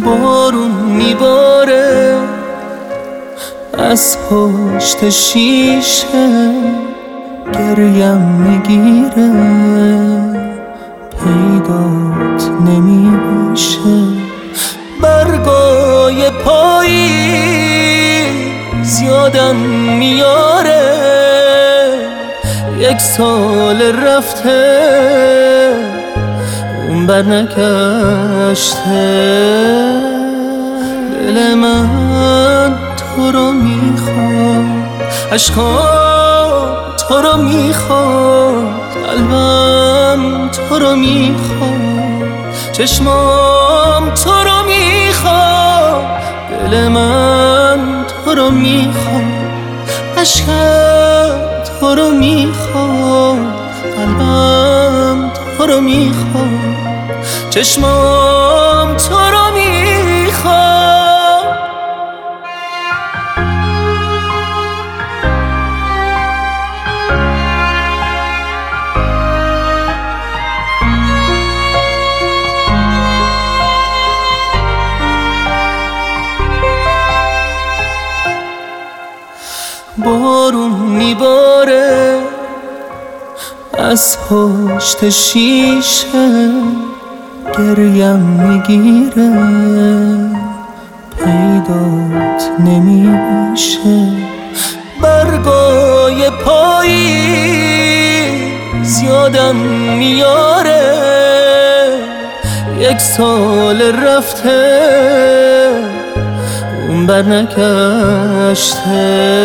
بارون میباره از پشت شیشه، گریم میگیره پیدات نمیشه. برگای پاییز یادم میاره، 1 سال رفته اون بر نگشته. دل من تو رو میخواد، عشقام تو رو میخواد، قلبم تو رو میخواد، چشمام تو رو میخواد. دل من تو رو میخواد، عشقم تو رو میخواد، قلبم تو رو میخواد، چشمام تو رو میخواد. بارون میباره از پشت شیشه، گریم میگیره پیدات نمیشه. برگای پاییز یادم میاره، 1 سال رفته اون بر نگشته.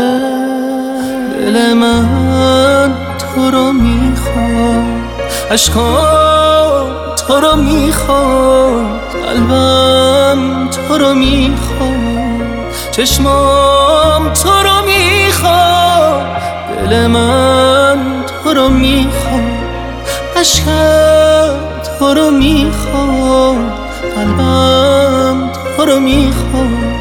دل من تو رو میخواد، عشقام تو رو میخواد، قلبم تو رو میخواد، چشمام تو رو میخواد. دل من تو رو میخواد، عشقم تو رو میخواد، قلبم تو رو میخواد،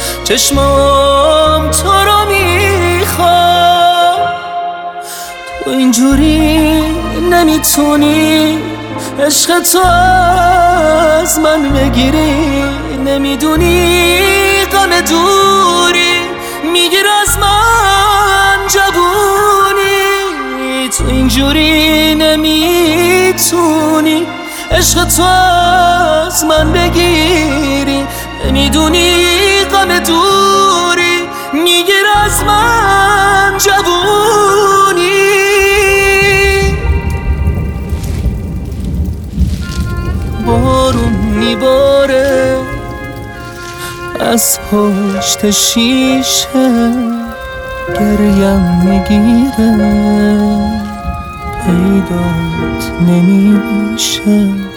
چشمام تو رو میخواد. تو اینجوری نمیتونی عشق تو از من بگیری، نمیدونی غم دوری میگیر از من جوونی. تو اینجوری نمیتونی عشق تو از من بگیری، نمیدونی غم دوری میگیر از من جوونی. بارون میباره از پشت شیشه، گریم میگیره پیدات نمیشه.